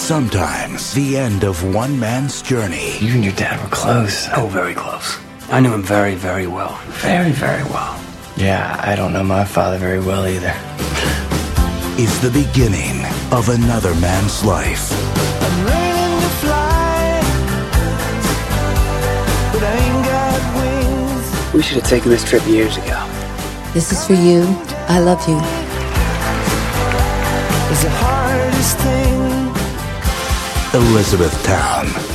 sometimes the end of one man's journey You and your dad were close. Oh, very close. I knew him very, very well. Very, very well. Yeah, I don't know my father very well either. is the beginning of another man's life. I'm learning to fly, but I ain't got wings. We should have taken this trip years ago. This is for you. I love you. It's the hardest thing. Elizabethtown.